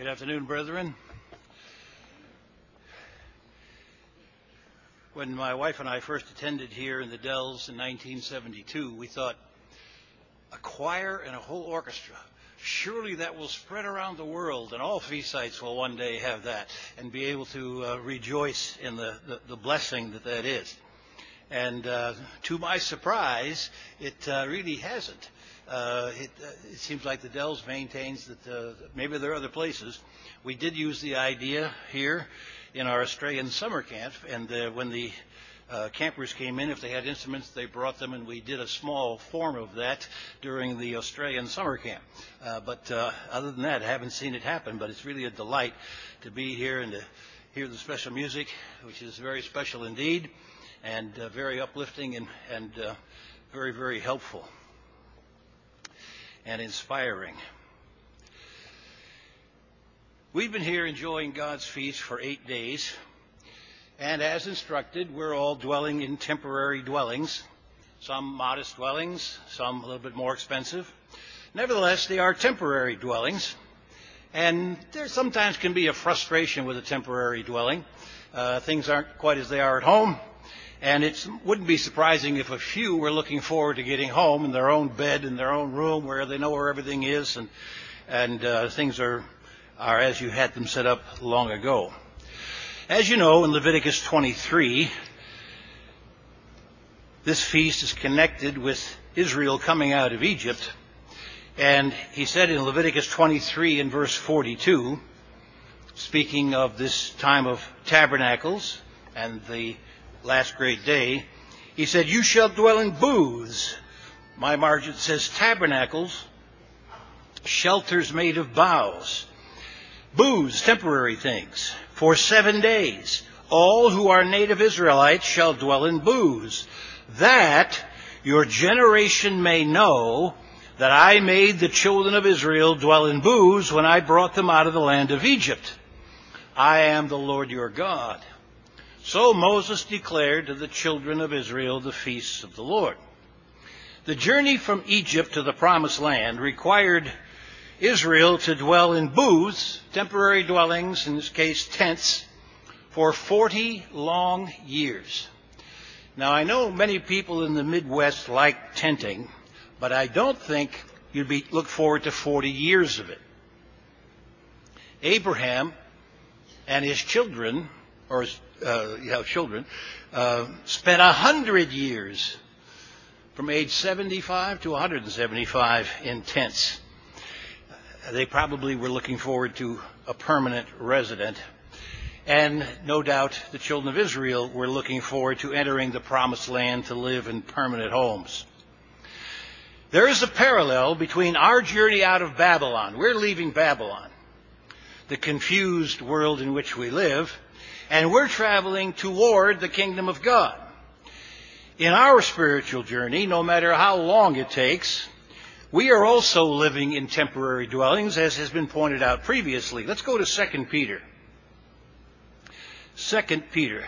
Good afternoon, brethren. When my wife and I first attended here in the Dells in 1972, we thought, a choir and a whole orchestra, surely that will spread around the world, and all feast sites will one day have that and be able to rejoice in the blessing that is. And to my surprise, it really hasn't. It seems like the Dells maintains that maybe there are other places. We did use the idea here in our Australian summer camp, and when the campers came in, if they had instruments, they brought them, and we did a small form of that during the Australian summer camp. But other than that, I haven't seen it happen, but it's really a delight to be here and to hear the special music, which is very special indeed, and very uplifting and very, very helpful and inspiring. We've been here enjoying God's feast for 8 days, and as instructed, we're all dwelling in temporary dwellings, some modest dwellings, some a little bit more expensive. Nevertheless, they are temporary dwellings, and there sometimes can be a frustration with a temporary dwelling. Things aren't quite as they are at home. And it wouldn't be surprising if a few were looking forward to getting home in their own bed, in their own room, where they know where everything is, and things are as you had them set up long ago. As you know, in Leviticus 23, this feast is connected with Israel coming out of Egypt. And he said in Leviticus 23 in verse 42, speaking of this time of tabernacles and the last great day, he said, "You shall dwell in booths." My margin says tabernacles, shelters made of boughs. Booths, temporary things, for 7 days. All who are native Israelites shall dwell in booths, that your generation may know that I made the children of Israel dwell in booths when I brought them out of the land of Egypt. I am the Lord your God. So Moses declared to the children of Israel the feasts of the Lord. The journey from Egypt to the Promised Land required Israel to dwell in booths, temporary dwellings, in this case tents, for 40 long years. Now, I know many people in the Midwest like tenting, but I don't think you'd look forward to 40 years of it. Abraham and his children, spent 100 years from age 75 to 175 in tents. They probably were looking forward to a permanent resident. And no doubt the children of Israel were looking forward to entering the Promised Land to live in permanent homes. There is a parallel between our journey out of Babylon. We're leaving Babylon, the confused world in which we live, and we're traveling toward the kingdom of God. In our spiritual journey, no matter how long it takes, we are also living in temporary dwellings, as has been pointed out previously. Let's go to 2 Peter. 2 Peter.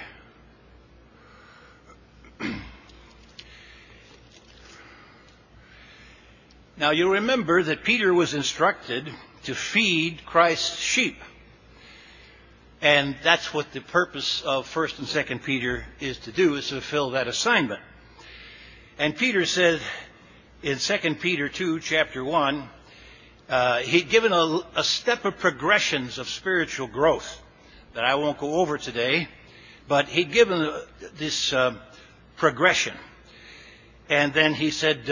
Now, you remember that Peter was instructed to feed Christ's sheep. And that's what the purpose of 1 and 2 Peter is to do, is to fulfill that assignment. And Peter said in 2 Peter 2, chapter 1, he'd given a step of progressions of spiritual growth that I won't go over today, but he'd given this progression. And then he said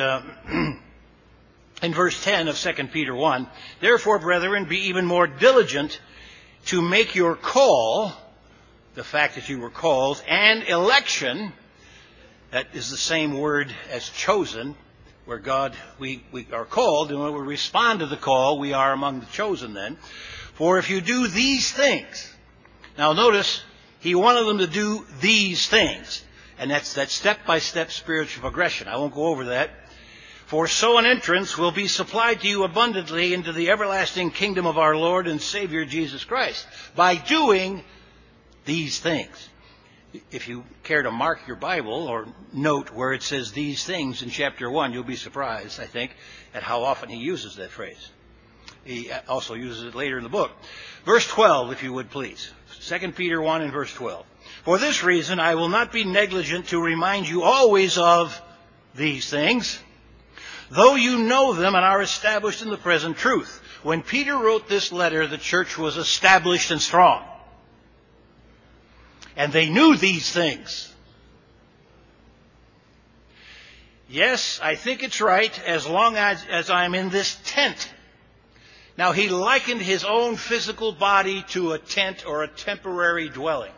in verse 10 of 2 Peter 1, "Therefore, brethren, be even more diligent to make your call," the fact that you were called, "and election," that is the same word as chosen, where we are called, and when we respond to the call, we are among the chosen then. "For if you do these things," now notice, he wanted them to do these things, and that's that step-by-step spiritual progression. I won't go over that. "For so an entrance will be supplied to you abundantly into the everlasting kingdom of our Lord and Savior Jesus Christ, by doing these things." If you care to mark your Bible or note where it says these things in chapter 1, you'll be surprised, I think, at how often he uses that phrase. He also uses it later in the book. Verse 12, if you would please. 2 Peter 1 and verse 12. For this reason, I will not be negligent to remind you always of these things, though you know them and are established in the present truth. When Peter wrote this letter, the church was established and strong. And they knew these things. Yes, I think it's right as long as I'm in this tent. Now, he likened his own physical body to a tent or a temporary dwelling.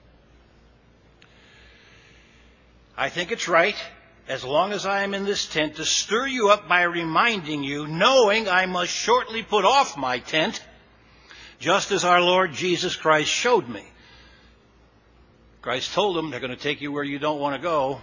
I think it's right, as long as I am in this tent, to stir you up by reminding you, knowing I must shortly put off my tent, just as our Lord Jesus Christ showed me. Christ told them, they're going to take you where you don't want to go,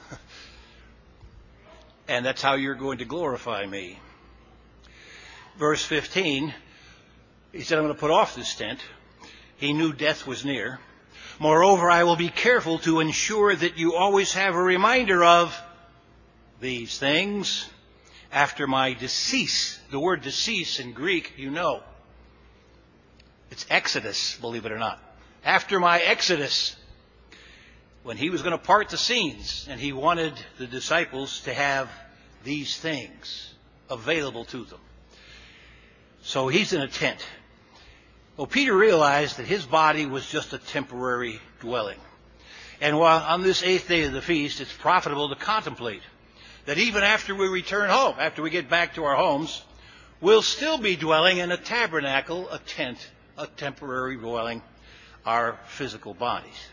and that's how you're going to glorify me. Verse 15, he said, I'm going to put off this tent. He knew death was near. Moreover, I will be careful to ensure that you always have a reminder of these things after my decease. The word decease in Greek, you know. It's exodus, believe it or not. After my exodus, when he was going to part the scenes, and he wanted the disciples to have these things available to them. So he's in a tent. Well, Peter realized that his body was just a temporary dwelling. And while on this 8th day of the feast, it's profitable to contemplate that even after we return home, after we get back to our homes, we'll still be dwelling in a tabernacle, a tent, a temporary dwelling, our physical bodies.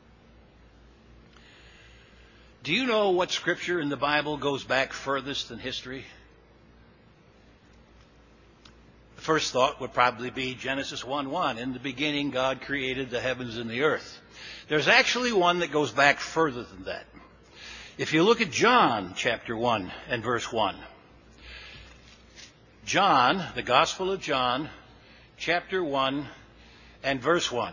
Do you know what scripture in the Bible goes back furthest in history? The first thought would probably be Genesis 1:1. In the beginning, God created the heavens and the earth. There's actually one that goes back further than that. If you look at John chapter 1 and verse 1. John, the Gospel of John, chapter 1 and verse 1.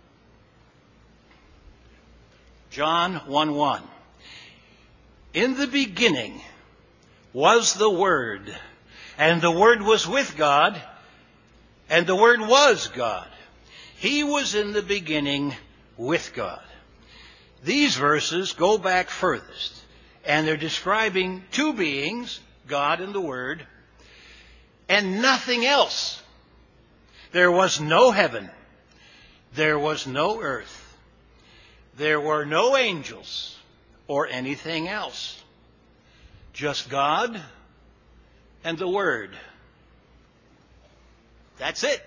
John 1:1. In the beginning was the Word, and the Word was with God, and the Word was God. He was in the beginning with God. These verses go back furthest, and they're describing two beings, God and the Word, and nothing else. There was no heaven. There was no earth. There were no angels or anything else. Just God and the Word. That's it.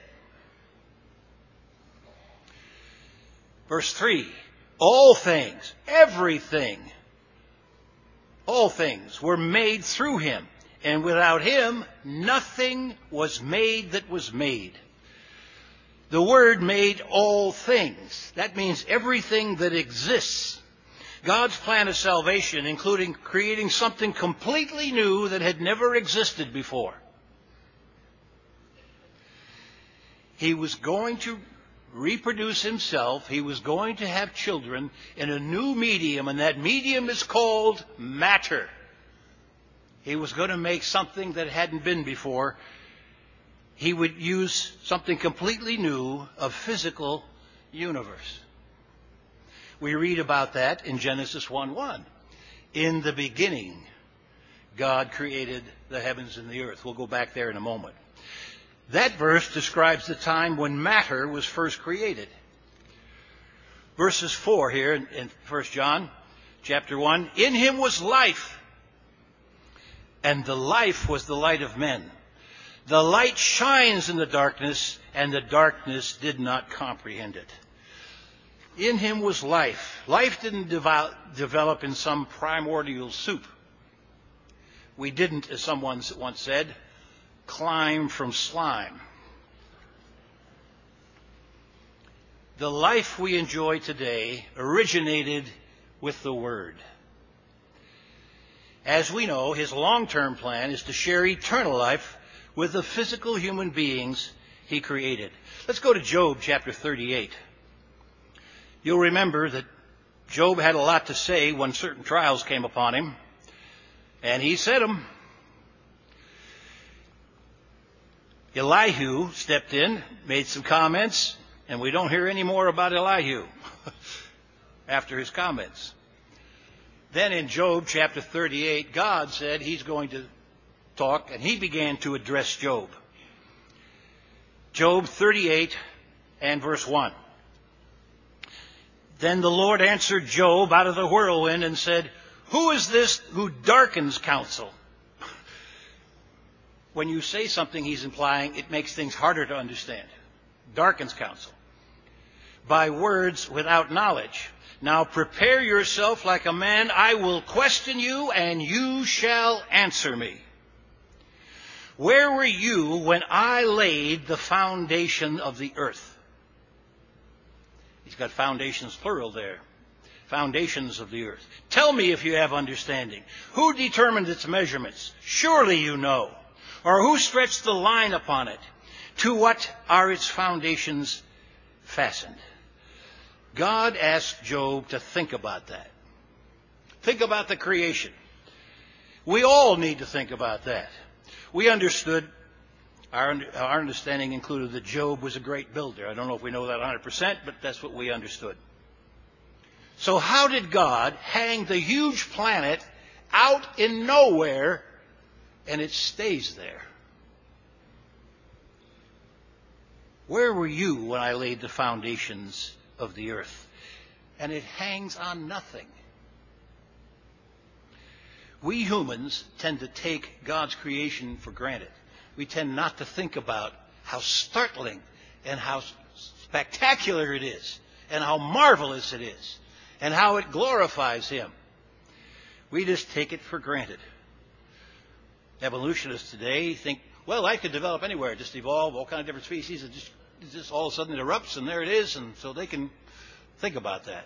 Verse 3. All things, everything, all things were made through him, and without him nothing was made that was made. The Word made all things. That means everything that exists. God's plan of salvation, including creating something completely new that had never existed before. He was going to reproduce himself. He was going to have children in a new medium, and that medium is called matter. He was going to make something that hadn't been before. He would use something completely new, a physical universe. We read about that in Genesis 1:1. In the beginning, God created the heavens and the earth. We'll go back there in a moment. That verse describes the time when matter was first created. Verses 4 here in 1 John chapter 1. In him was life, and the life was the light of men. The light shines in the darkness, and the darkness did not comprehend it. In him was life. Life didn't develop in some primordial soup. We didn't, as someone once said, climb from slime. The life we enjoy today originated with the Word. As we know, his long-term plan is to share eternal life with the physical human beings he created. Let's go to Job chapter 38. You'll remember that Job had a lot to say when certain trials came upon him, and he said them. Elihu stepped in, made some comments, and we don't hear any more about Elihu after his comments. Then in Job chapter 38, God said he's going to talk, and he began to address Job. Job 38 and verse 1. Then the Lord answered Job out of the whirlwind and said, "Who is this who darkens counsel?" When you say something, he's implying it makes things harder to understand. Darkens counsel. By words without knowledge. Now prepare yourself like a man. I will question you, and you shall answer me. Where were you when I laid the foundation of the earth? He's got foundations plural there. Foundations of the earth. Tell me if you have understanding. Who determined its measurements? Surely you know. Or who stretched the line upon it? To what are its foundations fastened? God asked Job to think about that. Think about the creation. We all need to think about that. We understood, our understanding included that Job was a great builder. I don't know if we know that 100%, but that's what we understood. So how did God hang the huge planet out in nowhere and it stays there? Where were you when I laid the foundations of the earth? And it hangs on nothing. We humans tend to take God's creation for granted. We tend not to think about how startling and how spectacular it is, and how marvelous it is, and how it glorifies Him. We just take it for granted. Evolutionists today think, well, life could develop anywhere, just evolve, all kind of different species, and just all of a sudden it erupts, and there it is, and so they can think about that.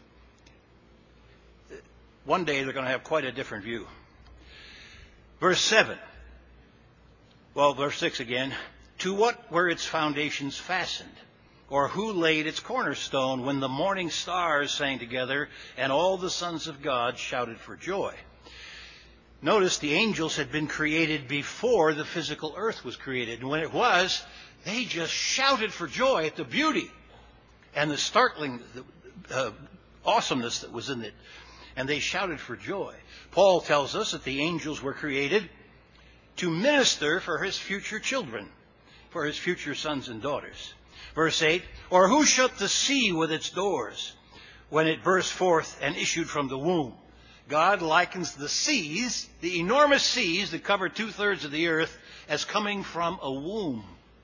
One day they're going to have quite a different view. Verse 7. Well, verse 6 again. To what were its foundations fastened? Or who laid its cornerstone when the morning stars sang together and all the sons of God shouted for joy? Notice the angels had been created before the physical earth was created. And when it was, they just shouted for joy at the beauty and the startling awesomeness that was in it. And they shouted for joy. Paul tells us that the angels were created to minister for his future children, for his future sons and daughters. Verse 8, or who shut the sea with its doors when it burst forth and issued from the womb? God likens the seas, the enormous seas that cover 2/3 of the earth, as coming from a womb.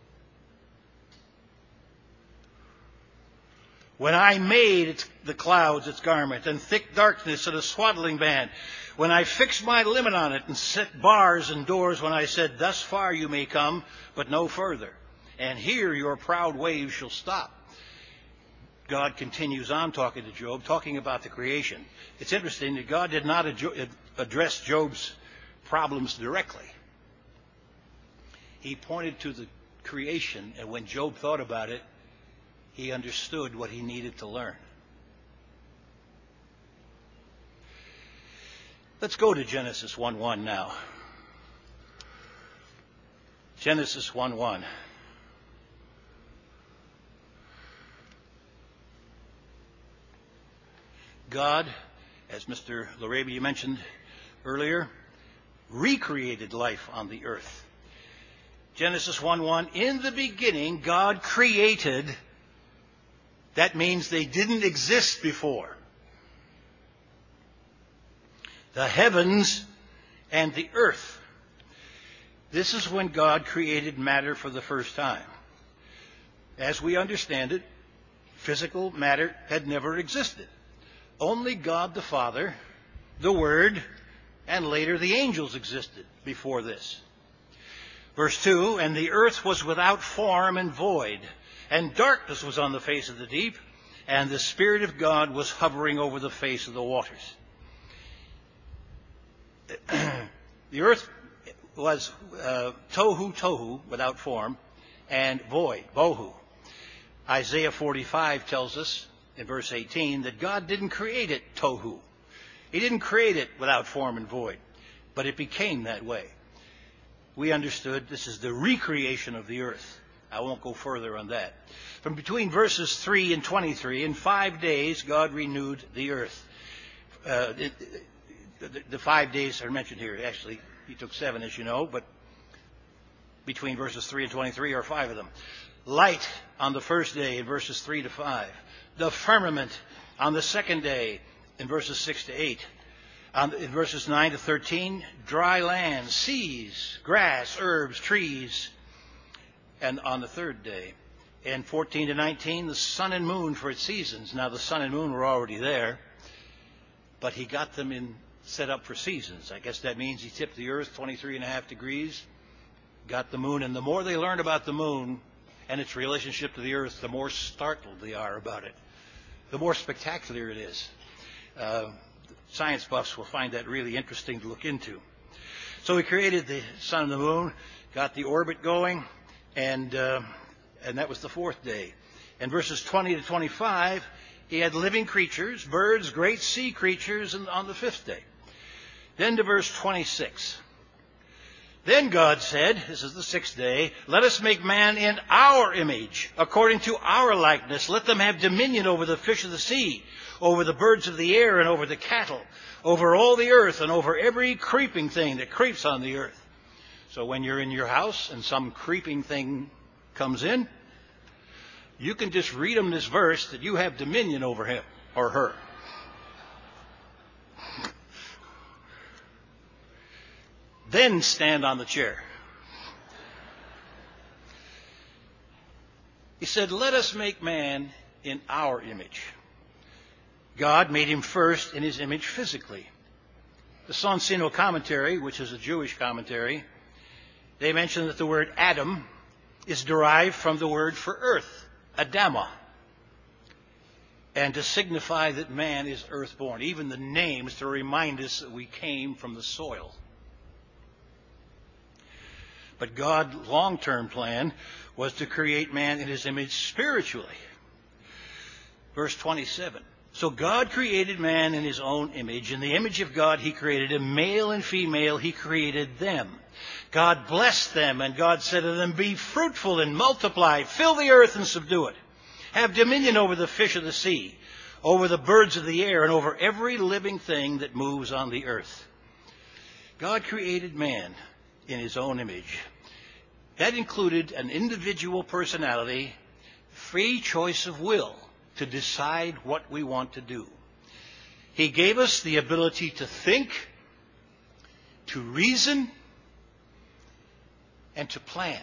When I made the clouds its garment, and thick darkness and a swaddling band, when I fixed my limit on it and set bars and doors, when I said, thus far you may come, but no further, and here your proud waves shall stop. God continues on talking to Job, talking about the creation. It's interesting that God did not address Job's problems directly. He pointed to the creation, and when Job thought about it, he understood what he needed to learn. Let's go to Genesis 1:1 now. Genesis 1:1. God, as Mr. Larabia mentioned earlier, recreated life on the earth. Genesis 1:1, in the beginning God created. That means they didn't exist before. The heavens and the earth. This is when God created matter for the first time. As we understand it, physical matter had never existed. Only God the Father, the Word, and later the angels existed before this. Verse 2, and the earth was without form and void, and darkness was on the face of the deep, and the Spirit of God was hovering over the face of the waters. The earth was tohu tohu, without form, and void, bohu. Isaiah 45 tells us in verse 18 that God didn't create it tohu. He didn't create it without form and void, but it became that way. we understood this is the recreation of the earth. I won't go further on that. From between verses 3 and 23, in 5 days, God renewed the earth. The 5 days are mentioned here. Actually, he took 7, as you know, but between verses 3 and 23 are 5 of them. Light on the first day in verses 3 to 5. The firmament on the second day in verses 6 to 8. In verses 9 to 13, dry land, seas, grass, herbs, trees. And on the third day. And 14 to 19, the sun and moon for its seasons. Now, the sun and moon were already there, but he got them set up for seasons. I guess that means he tipped the earth 23.5 degrees, got the moon, and the more they learn about the moon and its relationship to the earth, the more startled they are about it, the more spectacular it is. Science buffs will find that really interesting to look into. So he created the sun and the moon, got the orbit going, and that was the fourth day. And verses 20 to 25, he had living creatures, birds, great sea creatures, on the fifth day. Then to verse 26. Then God said, this is the sixth day, let us make man in our image, according to our likeness. Let them have dominion over the fish of the sea, over the birds of the air, and over the cattle, over all the earth, and over every creeping thing that creeps on the earth. So when you're in your house and some creeping thing comes in, you can just read them this verse that you have dominion over him or her. Then stand on the chair. He said, let us make man in our image. God made him first in his image physically. The Sonsino commentary, which is a Jewish commentary, they mention that the word Adam is derived from the word for earth, Adama, and to signify that man is earthborn. Even the name is to remind us that we came from the soil. But God's long-term plan was to create man in his image spiritually. Verse 27. So God created man in his own image. In the image of God, he created him, male and female, he created them. God blessed them, and God said to them, be fruitful and multiply, fill the earth and subdue it. Have dominion over the fish of the sea, over the birds of the air, and over every living thing that moves on the earth. God created man in his own image. That included an individual personality, free choice of will to decide what we want to do. He gave us the ability to think, to reason, and to plan.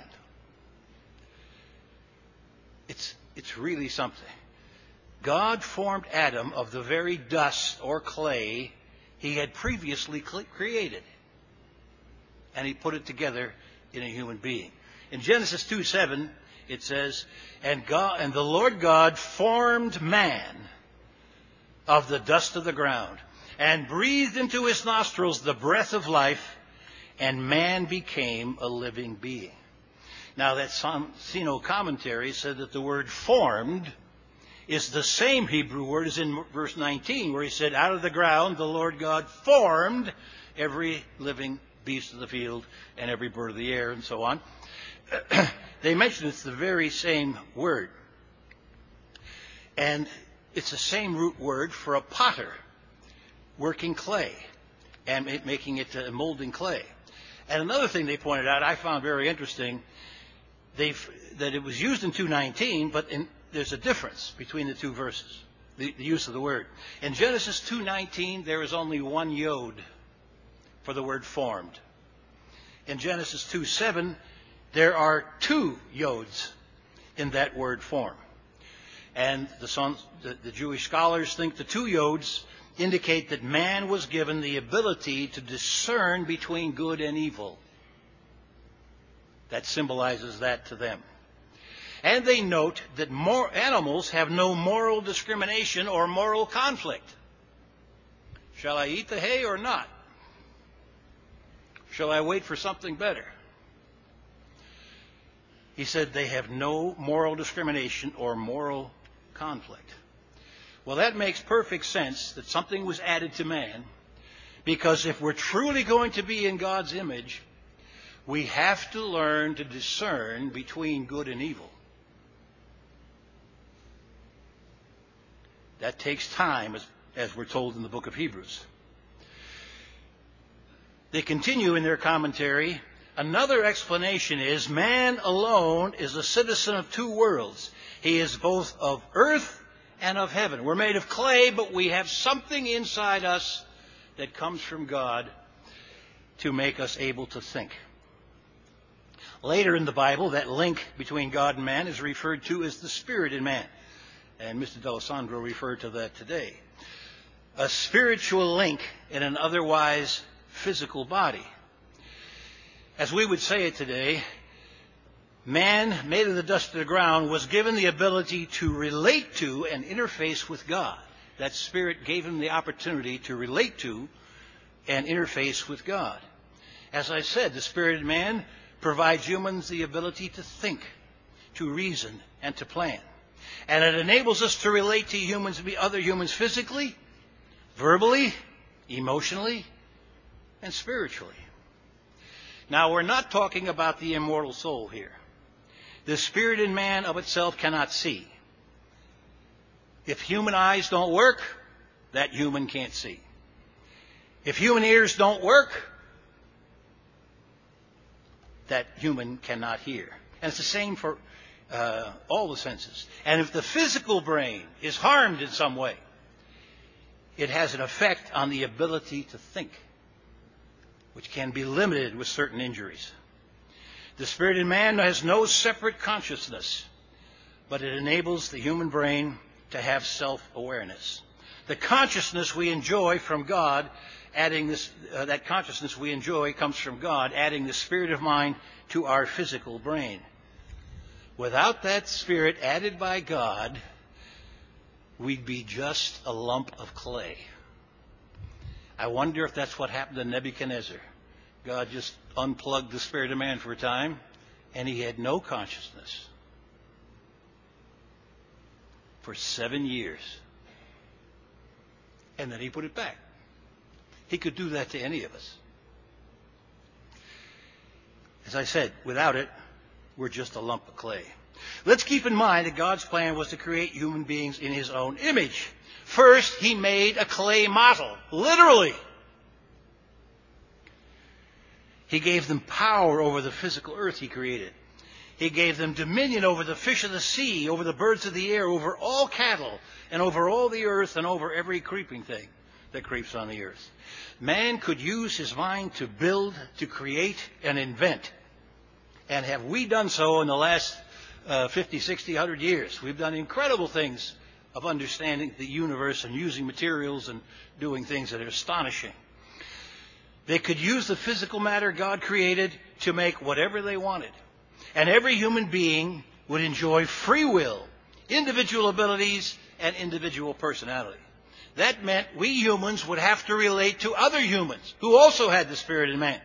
It's really something. God formed Adam of the very dust or clay he had previously created. And he put it together in a human being. In Genesis 2:7, it says, and the Lord God formed man of the dust of the ground, and breathed into his nostrils the breath of life, and man became a living being. Now, that Sonsino commentary said that the word formed is the same Hebrew word as in verse 19, where he said, out of the ground the Lord God formed every living beast of the field and every bird of the air, and so on. They mention it's the very same word. And it's the same root word for a potter working clay and making it molding clay. And another thing they pointed out, I found very interesting, that it was used in 2:19, but there's a difference between the two verses, the use of the word. In Genesis 2:19, there is only one yod for the word formed. In Genesis 2:7, there are two yods in that word form. And the Jewish scholars think the two yods indicate that man was given the ability to discern between good and evil. That symbolizes that to them. And they note that animals have no moral discrimination or moral conflict. Shall I eat the hay or not? Shall I wait for something better? He said they have no moral discrimination or moral conflict. Well, that makes perfect sense that something was added to man, because if we're truly going to be in God's image, We have to learn to discern between good and evil. That takes time, as we're told in the book of Hebrews. They continue in their commentary. Another explanation is man alone is a citizen of two worlds. He is both of earth and of heaven. We're made of clay, but we have something inside us that comes from God to make us able to think. Later in the Bible, that link between God and man is referred to as the spirit in man. And Mr. D'Alessandro referred to that today. A spiritual link in an otherwise physical body. As we would say it today, man, made of the dust of the ground, was given the ability to relate to and interface with God. That spirit gave him the opportunity to relate to and interface with God. As I said, the spirit in man provides humans the ability to think, to reason, and to plan. And it enables us to relate to other humans physically, verbally, emotionally, and spiritually. Now, we're not talking about the immortal soul here. The spirit in man of itself cannot see. If human eyes don't work, that human can't see. If human ears don't work, that human cannot hear. And it's the same for all the senses. And if the physical brain is harmed in some way, it has an effect on the ability to think, which can be limited with certain injuries. The spirit in man has no separate consciousness, but it enables the human brain to have self-awareness. The consciousness we enjoy from God, that consciousness we enjoy comes from God, adding the spirit of mind to our physical brain. Without that spirit added by God, we'd be just a lump of clay. I wonder if that's what happened to Nebuchadnezzar. God just unplugged the spirit of man for a time, and he had no consciousness for 7 years. And then he put it back. He could do that to any of us. As I said, without it, we're just a lump of clay. Let's keep in mind that God's plan was to create human beings in his own image. First, he made a clay model, literally. He gave them power over the physical earth he created. He gave them dominion over the fish of the sea, over the birds of the air, over all cattle, and over all the earth, and over every creeping thing that creeps on the earth. Man could use his mind to build, to create, and invent. And have we done so in the last 50, 60, 100 years? We've done incredible things of understanding the universe and using materials and doing things that are astonishing. They could use the physical matter God created to make whatever they wanted. And every human being would enjoy free will, individual abilities, and individual personality. That meant we humans would have to relate to other humans who also had the spirit in man.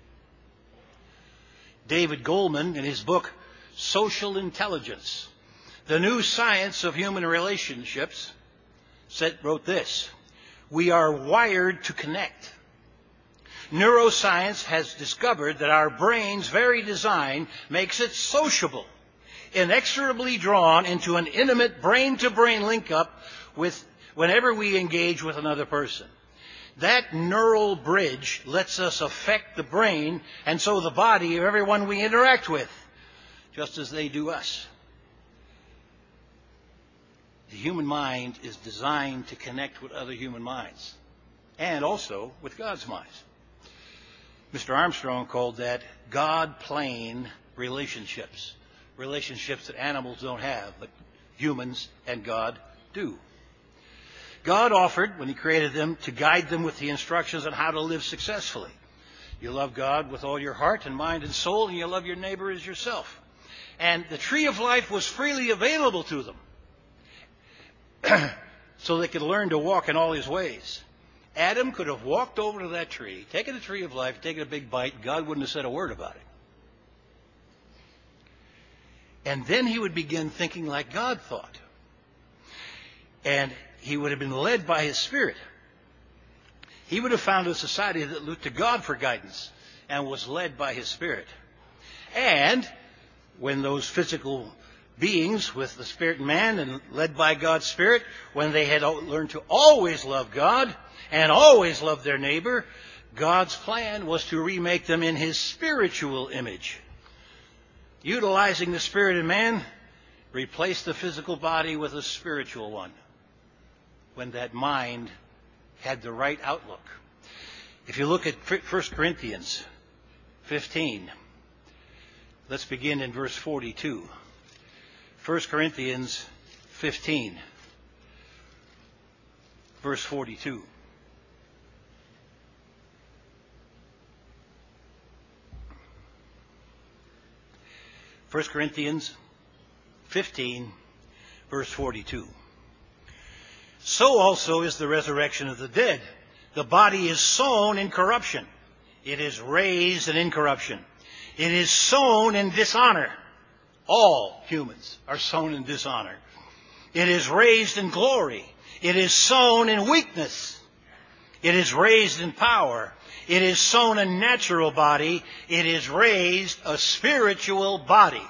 David Goldman, in his book, Social Intelligence, The New Science of Human Relationships, wrote this: "We are wired to connect. Neuroscience has discovered that our brain's very design makes it sociable, inexorably drawn into an intimate brain-to-brain link-up whenever we engage with another person. That neural bridge lets us affect the brain and so the body of everyone we interact with, just as they do us." The human mind is designed to connect with other human minds and also with God's minds. Mr. Armstrong called that God-plane relationships, relationships that animals don't have, but humans and God do. God offered, when he created them, to guide them with the instructions on how to live successfully. You love God with all your heart and mind and soul, and you love your neighbor as yourself. And the tree of life was freely available to them so they could learn to walk in all his ways. Adam could have walked over to that tree, taken the tree of life, taken a big bite. God wouldn't have said a word about it. And then he would begin thinking like God thought. And he would have been led by his spirit. He would have found a society that looked to God for guidance and was led by his Spirit. And when those physical beings with the Spirit in man and led by God's Spirit, when they had learned to always love God and always love their neighbor, God's plan was to remake them in his spiritual image. Utilizing the Spirit in man, replace the physical body with a spiritual one, when that mind had the right outlook. If you look at 1 Corinthians 15, let's begin in verse 42. 1 Corinthians 15, verse 42. First Corinthians 15, verse 42. So also is the resurrection of the dead. The body is sown in corruption. It is raised in incorruption. It is sown in dishonor. All humans are sown in dishonor. It is raised in glory. It is sown in weakness. It is raised in power. It is sown a natural body. It is raised a spiritual body.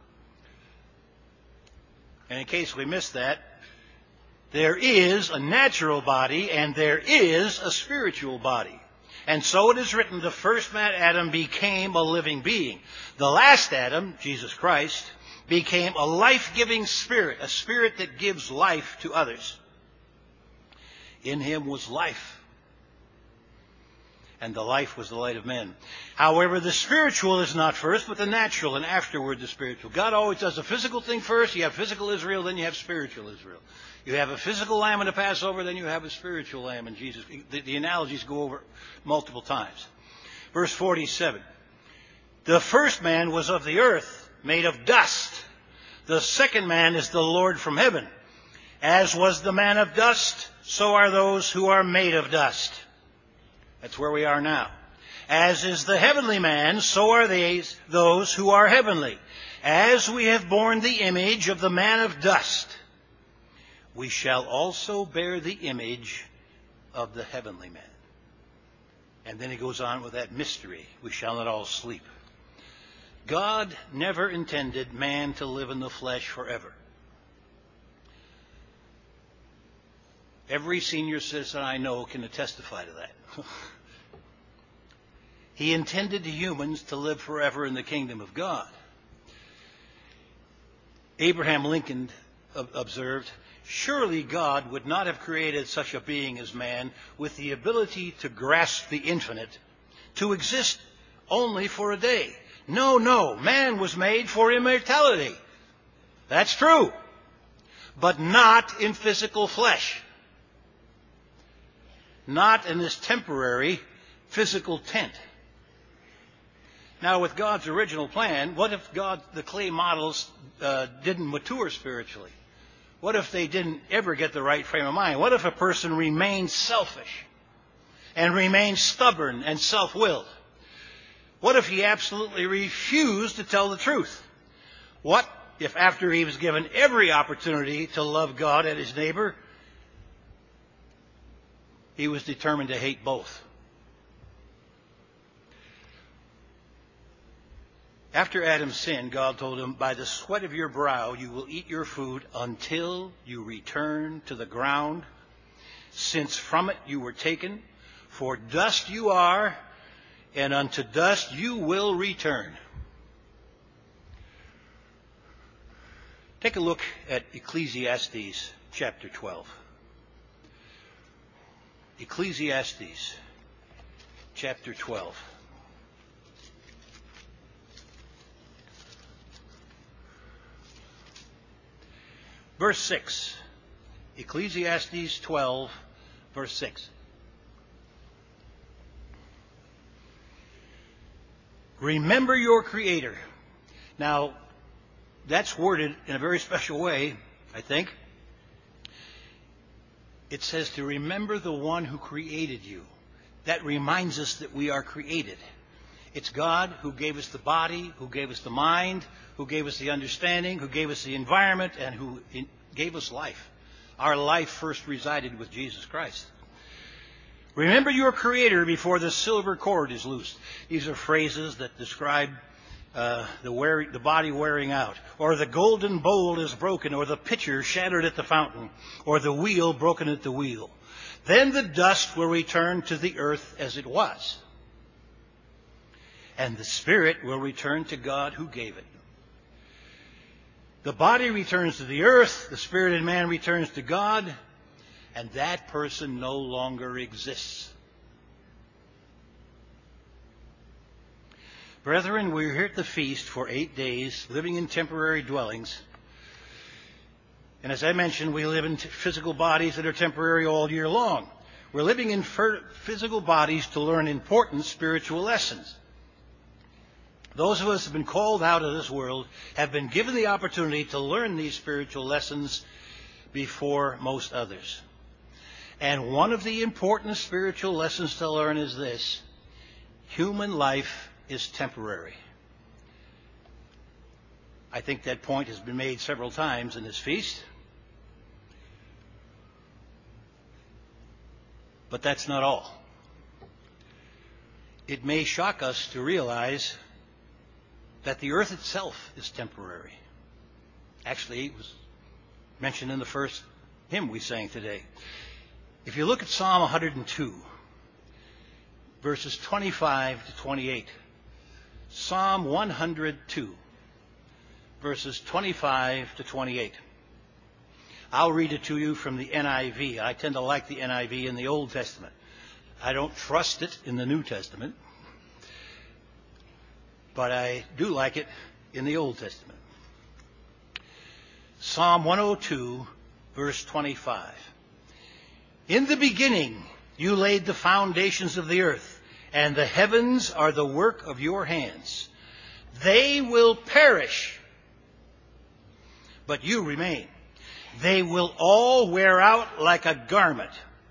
And in case we missed that, there is a natural body and there is a spiritual body. And so it is written, the first man, Adam, became a living being. The last Adam, Jesus Christ, became a life-giving spirit, a spirit that gives life to others. In him was life, and the life was the light of men. However, the spiritual is not first, but the natural, and afterward the spiritual. God always does a physical thing first. You have physical Israel, then you have spiritual Israel. You have a physical lamb in the Passover, then you have a spiritual lamb in Jesus. The analogies go over multiple times. Verse 47. The first man was of the earth, made of dust. The second man is the Lord from heaven. As was the man of dust, so are those who are made of dust. That's where we are now. As is the heavenly man, so are those who are heavenly. As we have borne the image of the man of dust, we shall also bear the image of the heavenly man. And then he goes on with that mystery. We shall not all sleep. God never intended man to live in the flesh forever. Every senior citizen I know can testify to that. He intended humans to live forever in the kingdom of God. Abraham Lincoln observed, surely God would not have created such a being as man with the ability to grasp the infinite, to exist only for a day. No, man was made for immortality. That's true. But not in physical flesh. Not in this temporary physical tent. Now, with God's original plan, what if the clay models didn't mature spiritually? What if they didn't ever get the right frame of mind? What if a person remained selfish and remained stubborn and self-willed? What if he absolutely refused to tell the truth? What if after he was given every opportunity to love God and his neighbor, he was determined to hate both? After Adam sinned, God told him, by the sweat of your brow you will eat your food until you return to the ground, since from it you were taken. For dust you are, and unto dust you will return. Take a look at Ecclesiastes chapter 12. Ecclesiastes chapter 12. Verse 6. Ecclesiastes 12, verse 6. Remember your Creator. Now, that's worded in a very special way, I think. It says to remember the one who created you. That reminds us that we are created. It's God who gave us the body, who gave us the mind, who gave us the understanding, who gave us the environment, and who gave us life. Our life first resided with Jesus Christ. Remember your Creator before the silver cord is loosed. These are phrases that describe the body wearing out, or the golden bowl is broken, or the pitcher shattered at the fountain, or the wheel broken at the wheel. Then the dust will return to the earth as it was, and the spirit will return to God who gave it. The body returns to the earth, the spirit in man returns to God, and that person no longer exists. Brethren, we're here at the feast for 8 days, living in temporary dwellings. And as I mentioned, we live in physical bodies that are temporary all year long. We're living in physical bodies to learn important spiritual lessons. Those of us who have been called out of this world have been given the opportunity to learn these spiritual lessons before most others. And one of the important spiritual lessons to learn is this: human life is temporary. I think that point has been made several times in this feast. But that's not all. It may shock us to realize that the earth itself is temporary. Actually, it was mentioned in the first hymn we sang today. If you look at Psalm 102, verses 25 to 28, Psalm 102, verses 25 to 28. I'll read it to you from the NIV. I tend to like the NIV in the Old Testament. I don't trust it in the New Testament, but I do like it in the Old Testament. Psalm 102, verse 25. In the beginning you laid the foundations of the earth, and the heavens are the work of your hands. They will perish, but you remain. They will all wear out like a garment.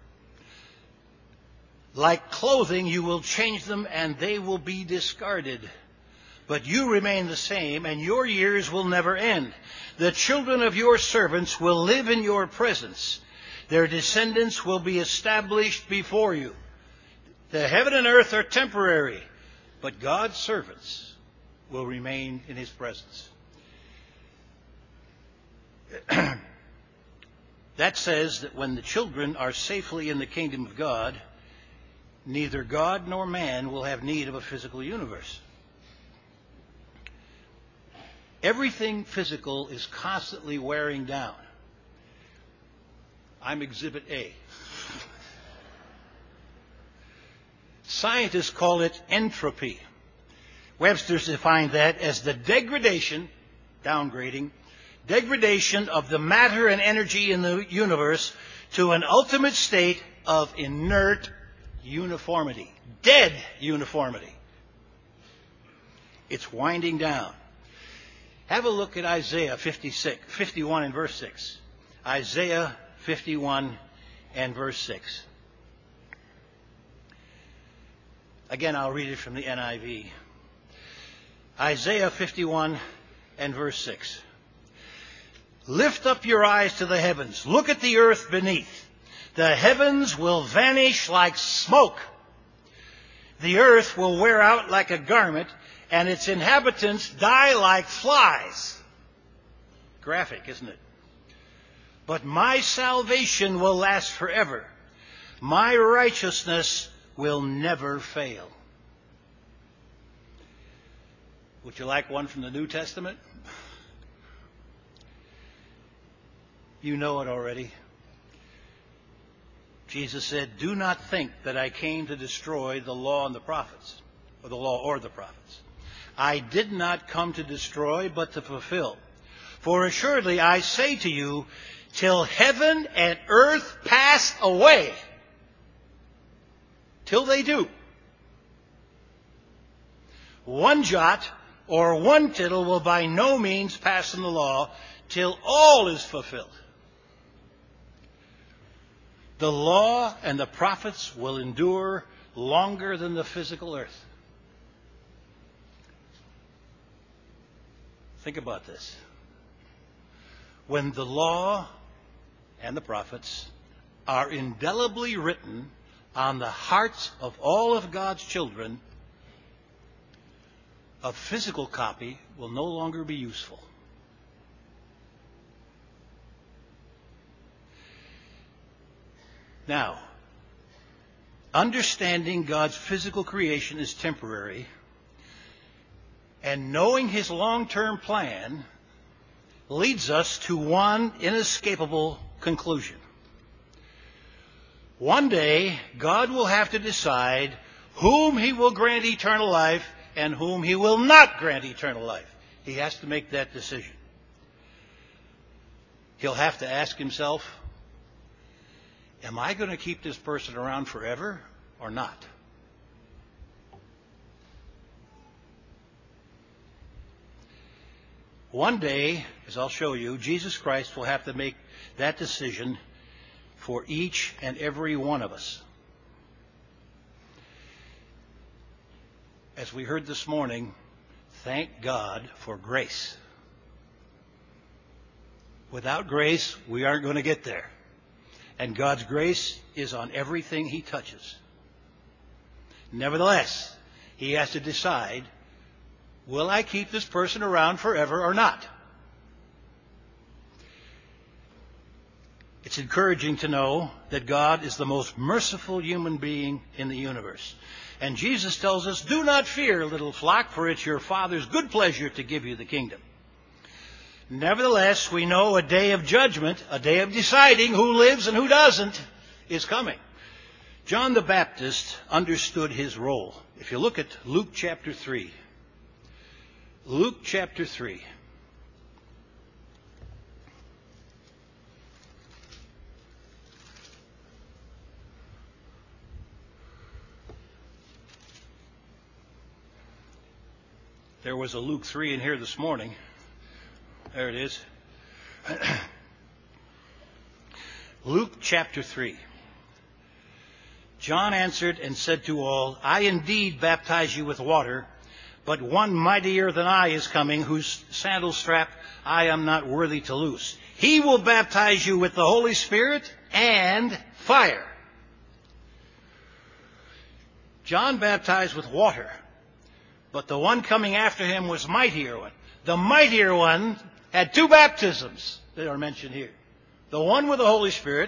Like clothing, you will change them, and they will be discarded. But you remain the same, and your years will never end. The children of your servants will live in your presence. Their descendants will be established before you. The heaven and earth are temporary, but God's servants will remain in his presence. That says that when the children are safely in the kingdom of God, neither God nor man will have need of a physical universe. Everything physical is constantly wearing down. I'm Exhibit A. Scientists call it entropy. Webster's defined that as the degradation of the matter and energy in the universe to an ultimate state of inert uniformity. Dead uniformity. It's winding down. Have a look at Isaiah 51 and verse 6. Isaiah 51 and verse 6. Again, I'll read it from the NIV. Isaiah 51 and verse 6. Lift up your eyes to the heavens. Look at the earth beneath. The heavens will vanish like smoke. The earth will wear out like a garment, and its inhabitants die like flies. Graphic, isn't it? But my salvation will last forever. My righteousness will never fail. Would you like one from the New Testament? You know it already. Jesus said, "Do not think that I came to destroy the law and the prophets, or the law or the prophets. I did not come to destroy, but to fulfill. For assuredly I say to you, till heaven and earth pass away," till they do, "one jot or one tittle will by no means pass in the law till all is fulfilled." The law and the prophets will endure longer than the physical earth. Think about this. When the law and the prophets are indelibly written on the hearts of all of God's children, a physical copy will no longer be useful. Now, understanding God's physical creation is temporary, and knowing His long-term plan leads us to one inescapable conclusion. One day, God will have to decide whom He will grant eternal life and whom He will not grant eternal life. He has to make that decision. He'll have to ask himself, am I going to keep this person around forever or not? One day, as I'll show you, Jesus Christ will have to make that decision for each and every one of us. As we heard this morning, thank God for grace. Without grace, we aren't going to get there. And God's grace is on everything He touches. Nevertheless, He has to decide, will I keep this person around forever or not? It's encouraging to know that God is the most merciful human being in the universe. And Jesus tells us, do not fear, little flock, for it's your Father's good pleasure to give you the kingdom. Nevertheless, we know a day of judgment, a day of deciding who lives and who doesn't, is coming. John the Baptist understood his role. If you look at Luke chapter 3. Luke chapter 3. There was a Luke 3 in here this morning. There it is. Luke chapter 3. John answered and said to all, I indeed baptize you with water, but one mightier than I is coming, whose sandal strap I am not worthy to loose. He will baptize you with the Holy Spirit and fire. John baptized with water, but the one coming after him was mightier one. The mightier one had two baptisms that are mentioned here. The one with the Holy Spirit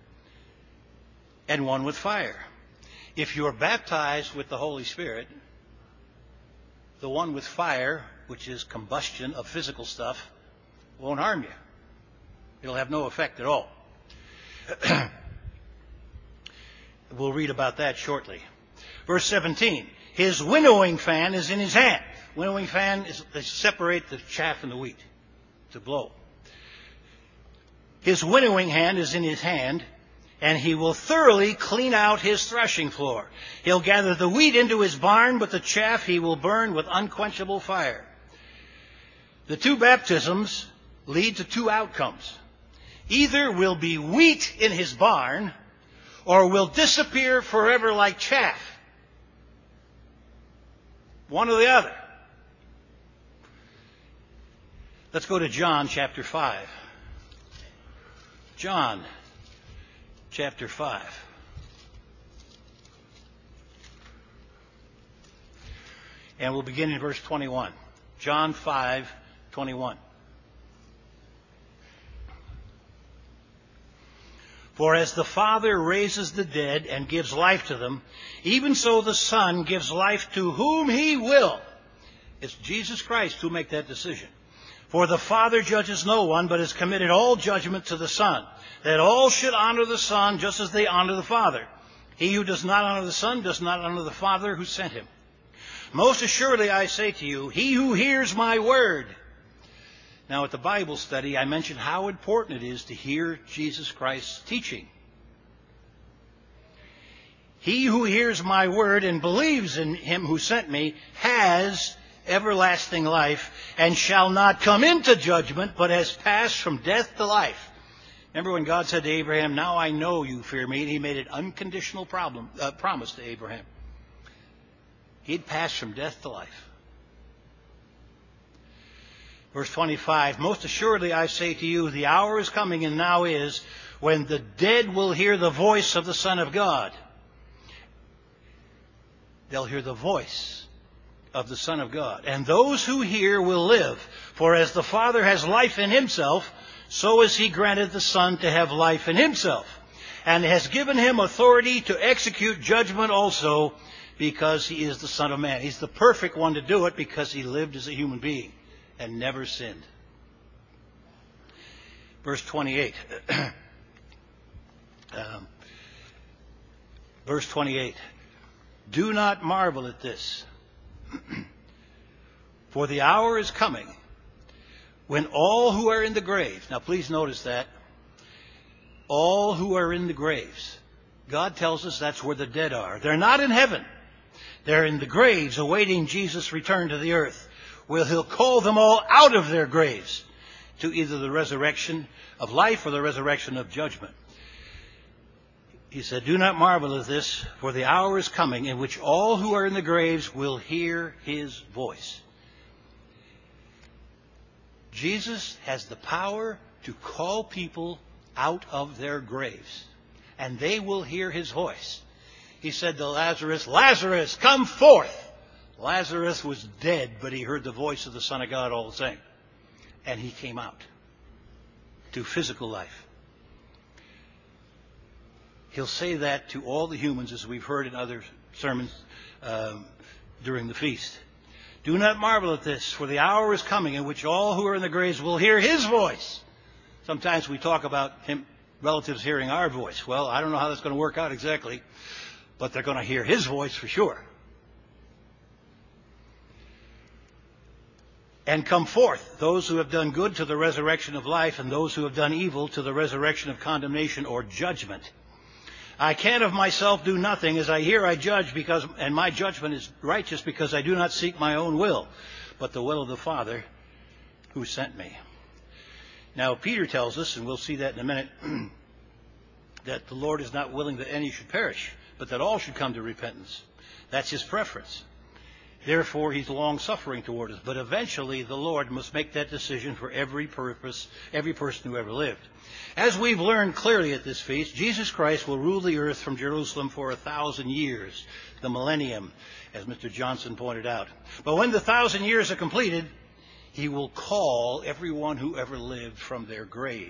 and one with fire. If you're baptized with the Holy Spirit, the one with fire, which is combustion of physical stuff, won't harm you. It'll have no effect at all. We'll read about that shortly. Verse 17. His winnowing fan is in his hand. Winnowing fan is to separate the chaff and the wheat, to blow. His winnowing hand is in his hand, and he will thoroughly clean out his threshing floor. He'll gather the wheat into his barn, but the chaff he will burn with unquenchable fire. The two baptisms lead to two outcomes. Either will be wheat in his barn, or will disappear forever like chaff. One or the other. Let's go to John chapter 5. John chapter 5. And we'll begin in verse 21. John 5:21. For as the Father raises the dead and gives life to them, even so the Son gives life to whom He will. It's Jesus Christ who makes that decision. For the Father judges no one, but has committed all judgment to the Son, that all should honor the Son just as they honor the Father. He who does not honor the Son does not honor the Father who sent him. Most assuredly I say to you, he who hears my word. Now, at the Bible study, I mentioned how important it is to hear Jesus Christ's teaching. He who hears my word and believes in him who sent me has everlasting life and shall not come into judgment, but has passed from death to life. Remember when God said to Abraham, now I know you fear me, and He made an unconditional promise to Abraham. He'd passed from death to life. Verse 25, most assuredly I say to you, the hour is coming and now is, when the dead will hear the voice of the Son of God, They'll hear the voice of the Son of God. And those who hear will live. For as the Father has life in himself, so has he granted the Son to have life in himself, and has given him authority to execute judgment also, because he is the Son of Man. He's the perfect one to do it because he lived as a human being and never sinned. Verse 28. Verse 28. Do not marvel at this, for the hour is coming when all who are in the grave, now please notice that, all who are in the graves, God tells us that's where the dead are. They're not in heaven. They're in the graves awaiting Jesus' return to the earth, where he'll call them all out of their graves to either the resurrection of life or the resurrection of judgment. He said, do not marvel at this, for the hour is coming in which all who are in the graves will hear his voice. Jesus has the power to call people out of their graves, and they will hear his voice. He said to Lazarus, Lazarus, come forth. Lazarus was dead, but he heard the voice of the Son of God all the same. And he came out to physical life. He'll say that to all the humans, as we've heard in other sermons during the feast. Do not marvel at this, for the hour is coming in which all who are in the graves will hear his voice. Sometimes we talk about relatives hearing our voice. Well, I don't know how that's going to work out exactly, but they're going to hear his voice for sure. And come forth, those who have done good to the resurrection of life, and those who have done evil to the resurrection of condemnation or judgment. I can of myself do nothing. As I hear, I judge, and my judgment is righteous, because I do not seek my own will, but the will of the Father who sent me. Now, Peter tells us, and we'll see that in a minute, that the Lord is not willing that any should perish, but that all should come to repentance. That's his preference. Therefore, he's long-suffering toward us. But eventually, the Lord must make that decision for every person who ever lived. As we've learned clearly at this feast, Jesus Christ will rule the earth from Jerusalem for 1,000 years, the millennium, as Mr. Johnson pointed out. But when the 1,000 years are completed, he will call everyone who ever lived from their grave.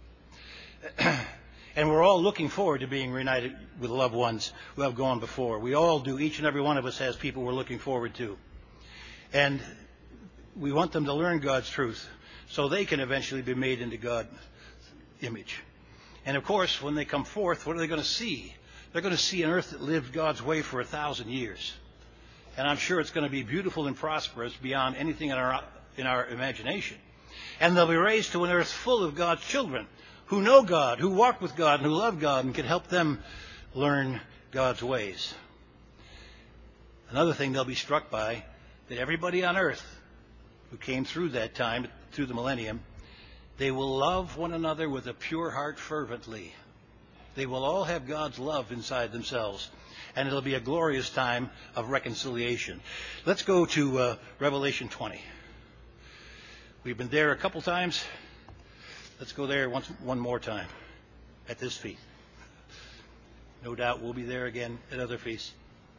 And we're all looking forward to being reunited with loved ones who have gone before. We all do. Each and every one of us has people we're looking forward to. And we want them to learn God's truth so they can eventually be made into God's image. And of course, when they come forth, what are they going to see? They're going to see an earth that lived God's way for 1,000 years. And I'm sure it's going to be beautiful and prosperous beyond anything in our imagination. And they'll be raised to an earth full of God's children who know God, who walk with God, and who love God, and can help them learn God's ways. Another thing they'll be struck by, that everybody on earth who came through that time, through the millennium, they will love one another with a pure heart fervently. They will all have God's love inside themselves, and it'll be a glorious time of reconciliation. Let's go to Revelation 20. We've been there a couple times. Let's go there one more time at this feast. No doubt we'll be there again at other feasts.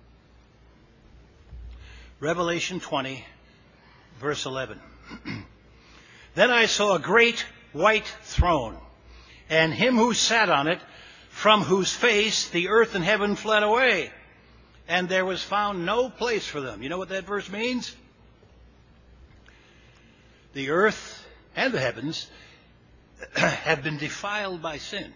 Revelation 20, verse 11. Then I saw a great white throne, and him who sat on it, from whose face the earth and heaven fled away, and there was found no place for them. You know what that verse means? The earth and the heavens have been defiled by sin.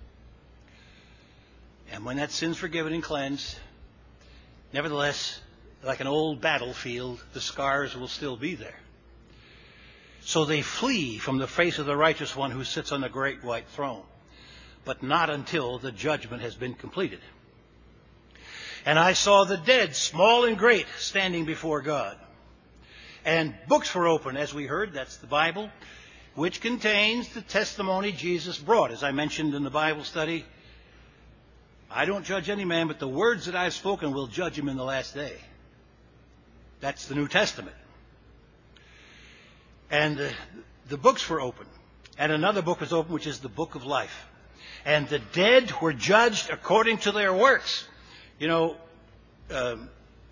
And when that sin's forgiven and cleansed, nevertheless, like an old battlefield, the scars will still be there. So they flee from the face of the righteous one who sits on the great white throne, but not until the judgment has been completed. And I saw the dead, small and great, standing before God. And books were opened, as we heard, that's the Bible, which contains the testimony Jesus brought. As I mentioned in the Bible study, I don't judge any man, but the words that I've spoken will judge him in the last day. That's the New Testament. And the books were open. And another book was opened, which is the book of life. And the dead were judged according to their works. You know,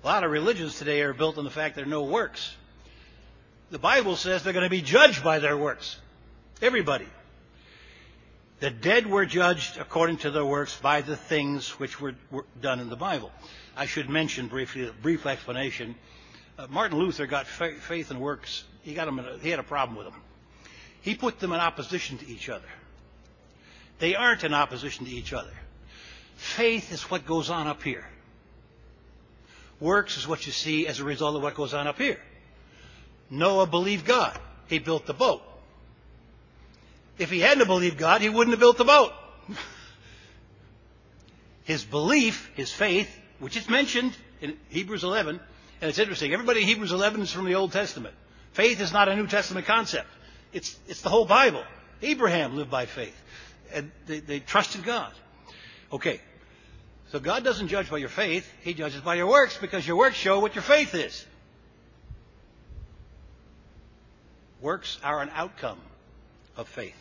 A lot of religions today are built on the fact there are no works. The Bible says they're going to be judged by their works. Everybody. The dead were judged according to their works by the things which were done in the Bible. I should mention briefly, a brief explanation. Martin Luther got faith and works. He had a problem with them. He put them in opposition to each other. They aren't in opposition to each other. Faith is what goes on up here. Works is what you see as a result of what goes on up here. Noah believed God. He built the boat. If he hadn't believed God, he wouldn't have built the boat. His belief, his faith, which is mentioned in Hebrews 11, and it's interesting. Everybody in Hebrews 11 is from the Old Testament. Faith is not a New Testament concept. It's the whole Bible. Abraham lived by faith. And they trusted God. Okay. So God doesn't judge by your faith. He judges by your works, because your works show what your faith is. Works are an outcome of faith.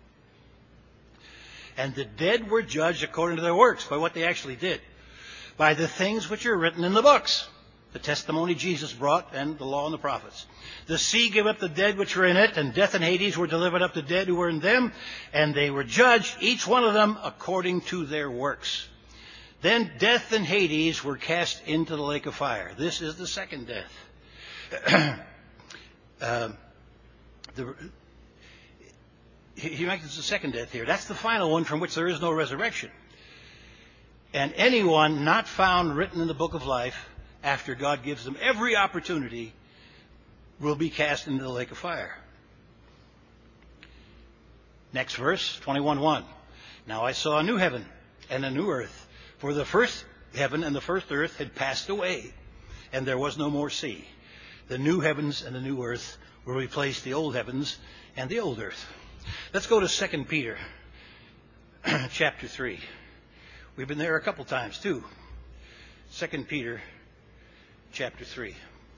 And the dead were judged according to their works, by what they actually did, by the things which are written in the books, the testimony Jesus brought, and the law and the prophets. The sea gave up the dead which were in it, and death and Hades were delivered up the dead who were in them, and they were judged, each one of them, according to their works. Then death and Hades were cast into the lake of fire. This is the second death. He mentions the second death here. That's the final one, from which there is no resurrection. And anyone not found written in the book of life, after God gives them every opportunity, will be cast into the lake of fire. Next verse, 21:1. Now I saw a new heaven and a new earth, for the first heaven and the first earth had passed away, and there was no more sea. The new heavens and the new earth will replace the old heavens and the old earth. Let's go to 2 Peter chapter 3. We've been there a couple times too. 2 Peter chapter 3.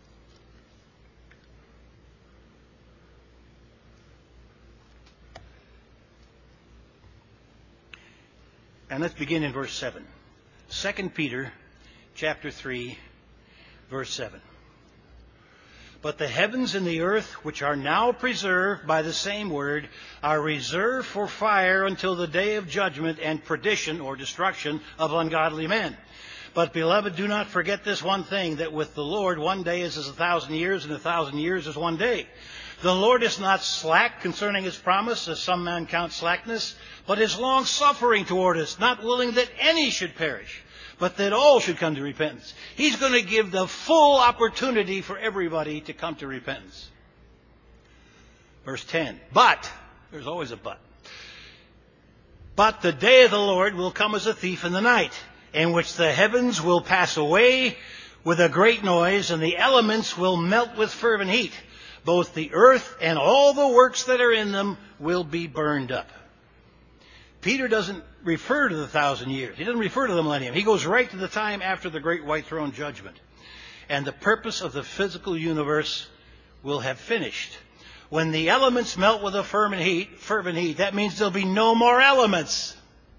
And let's begin in verse 7. 2 Peter chapter 3, verse 7. But the heavens and the earth, which are now preserved by the same word, are reserved for fire until the day of judgment and perdition, or destruction, of ungodly men. But, beloved, do not forget this one thing, that with the Lord 1 day is as 1,000 years, and 1,000 years is 1 day. The Lord is not slack concerning his promise, as some men count slackness, but is long-suffering toward us, not willing that any should perish, but that all should come to repentance. He's going to give the full opportunity for everybody to come to repentance. Verse 10. But, there's always a but. But the day of the Lord will come as a thief in the night, in which the heavens will pass away with a great noise, and the elements will melt with fervent heat. Both the earth and all the works that are in them will be burned up. Peter doesn't refer to the 1,000 years. He doesn't refer to the millennium. He goes right to the time after the great white throne judgment. And the purpose of the physical universe will have finished. When the elements melt with a fervent heat, that means there'll be no more elements.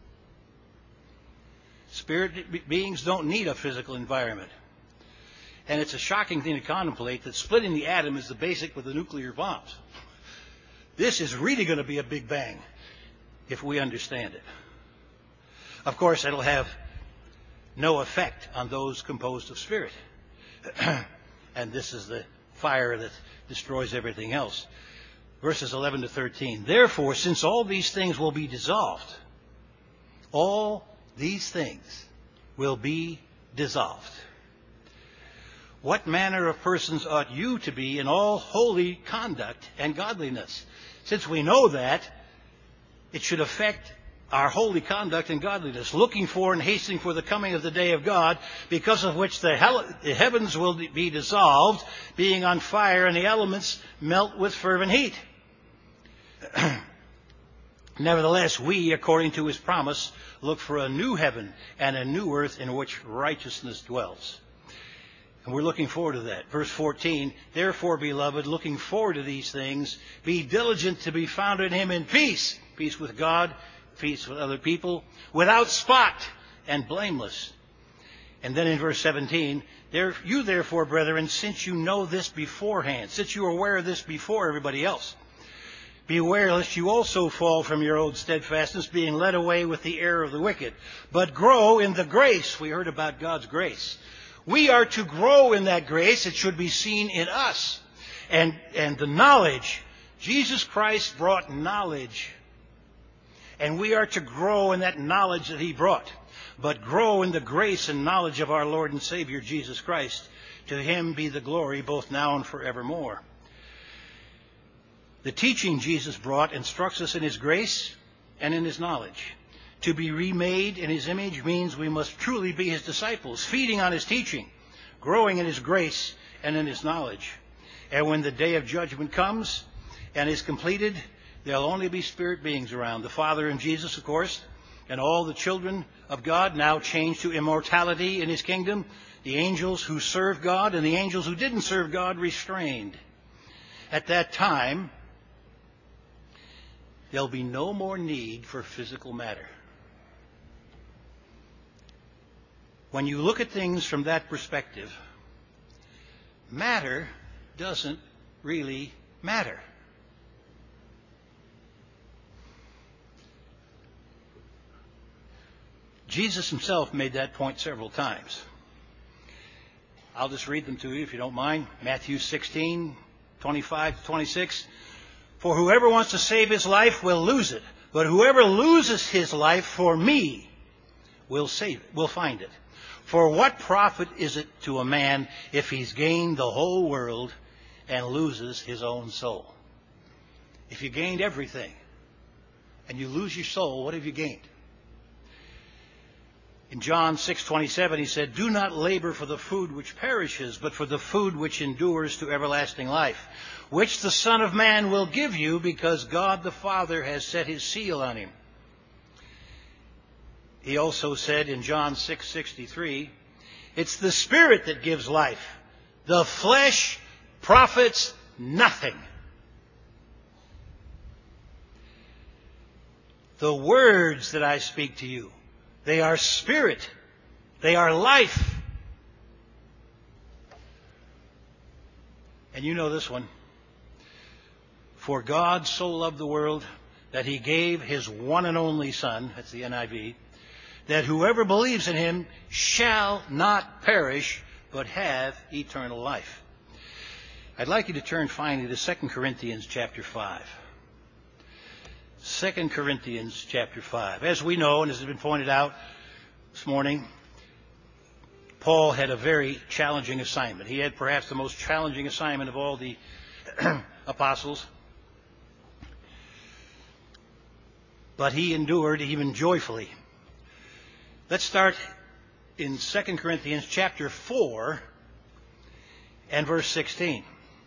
Spirit beings don't need a physical environment. And it's a shocking thing to contemplate that splitting the atom is the basic with the nuclear bombs. This is really going to be a big bang if we understand it. Of course, it'll have no effect on those composed of spirit. And this is the fire that destroys everything else. Verses 11 to 13. Therefore, since all these things will be dissolved, all these things will be dissolved. What manner of persons ought you to be in all holy conduct and godliness? Since we know that, it should affect our holy conduct and godliness, looking for and hastening for the coming of the day of God, because of which the heavens will be dissolved, being on fire, and the elements melt with fervent heat. Nevertheless, we, according to his promise, look for a new heaven and a new earth in which righteousness dwells. And we're looking forward to that. Verse 14, therefore, beloved, looking forward to these things, be diligent to be found in him in peace. Peace with God, peace with other people, without spot and blameless. And then in verse 17, you therefore, brethren, since you know this beforehand, since you are aware of this before everybody else, beware lest you also fall from your old steadfastness, being led away with the error of the wicked. But grow in the grace. We heard about God's grace. We are to grow in that grace. It should be seen in us. And the knowledge. Jesus Christ brought knowledge. And we are to grow in that knowledge that he brought. But grow in the grace and knowledge of our Lord and Savior, Jesus Christ. To him be the glory both now and forevermore. The teaching Jesus brought instructs us in his grace and in his knowledge. To be remade in his image means we must truly be his disciples, feeding on his teaching, growing in his grace and in his knowledge. And when the day of judgment comes and is completed, there'll only be spirit beings around. The Father and Jesus, of course, and all the children of God now changed to immortality in his kingdom. The angels who served God and the angels who didn't serve God restrained. At that time, there'll be no more need for physical matter. When you look at things from that perspective, matter doesn't really matter. Jesus himself made that point several times. I'll just read them to you if you don't mind. Matthew 16:25-26. For whoever wants to save his life will lose it, but whoever loses his life for me will save it, will find it. For what profit is it to a man if he's gained the whole world and loses his own soul? If you gained everything and you lose your soul, what have you gained? In John 6:27, he said, do not labor for the food which perishes, but for the food which endures to everlasting life, which the Son of Man will give you, because God the Father has set his seal on him. He also said in John 6:63, it's the Spirit that gives life. The flesh profits nothing. The words that I speak to you, they are spirit. They are life. And you know this one. For God so loved the world that he gave his one and only Son, that's the NIV, that whoever believes in him shall not perish, but have eternal life. I'd like you to turn finally to 2 Corinthians chapter 5. 2 Corinthians chapter 5. As we know, and as has been pointed out this morning, Paul had a very challenging assignment. He had perhaps the most challenging assignment of all the apostles. But he endured even joyfully. Let's start in 2 Corinthians chapter 4 and verse 16.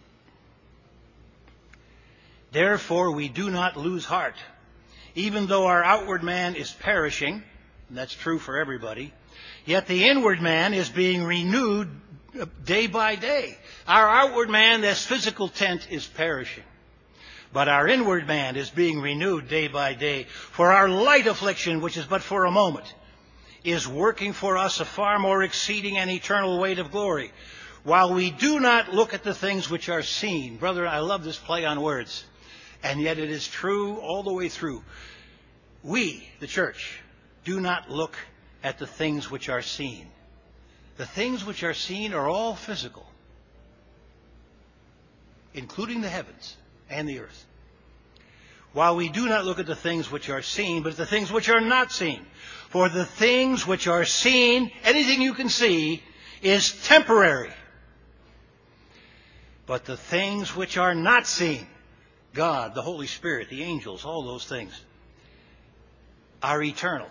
Therefore we do not lose heart, even though our outward man is perishing, and that's true for everybody, yet the inward man is being renewed day by day. Our outward man, this physical tent, is perishing, but our inward man is being renewed day by day. For our light affliction, which is but for a moment, is working for us a far more exceeding and eternal weight of glory, while we do not look at the things which are seen. Brother, I love this play on words. And yet it is true all the way through. We, the church, do not look at the things which are seen. The things which are seen are all physical, including the heavens and the earth. While we do not look at the things which are seen, but the things which are not seen. For the things which are seen, anything you can see, is temporary. But the things which are not seen, God, the Holy Spirit, the angels, all those things, are eternal.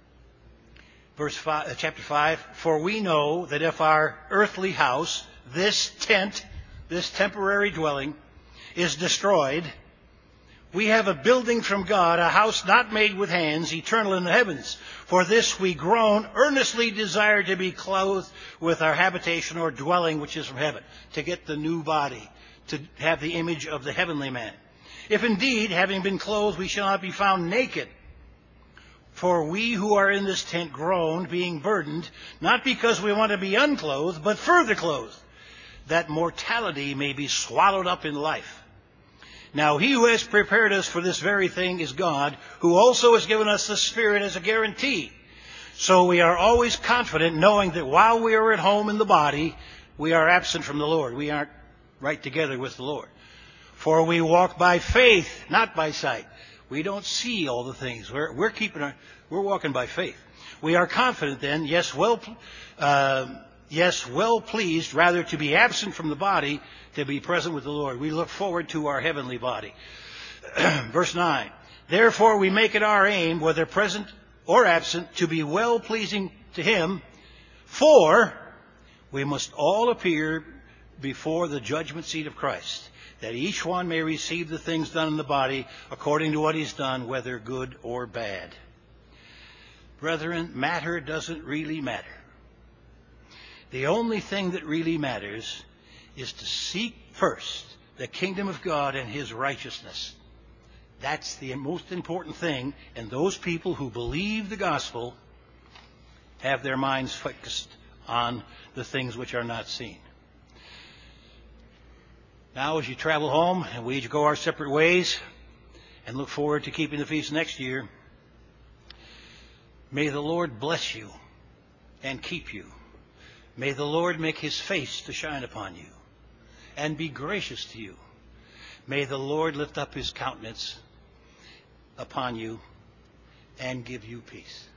Chapter 5, for we know that if our earthly house, this tent, this temporary dwelling, is destroyed, we have a building from God, a house not made with hands, eternal in the heavens. For this we groan, earnestly desire to be clothed with our habitation or dwelling which is from heaven, to get the new body, to have the image of the heavenly man. If indeed, having been clothed, we shall not be found naked. For we who are in this tent groan, being burdened, not because we want to be unclothed, but further clothed, that mortality may be swallowed up in life. Now he who has prepared us for this very thing is God, who also has given us the Spirit as a guarantee. So we are always confident, knowing that while we are at home in the body, we are absent from the Lord. We aren't right together with the Lord. For we walk by faith, not by sight. We don't see all the things. We're walking by faith. We are confident then, well pleased, rather to be absent from the body, to be present with the Lord. We look forward to our heavenly body. Verse 9. Therefore we make it our aim, whether present or absent, to be well pleasing to Him, for we must all appear before the judgment seat of Christ, that each one may receive the things done in the body according to what he's done, whether good or bad. Brethren, matter doesn't really matter. The only thing that really matters is to seek first the kingdom of God and His righteousness. That's the most important thing, and those people who believe the gospel have their minds focused on the things which are not seen. Now, as you travel home and we each go our separate ways and look forward to keeping the feast next year, may the Lord bless you and keep you. May the Lord make His face to shine upon you and be gracious to you. May the Lord lift up His countenance upon you and give you peace.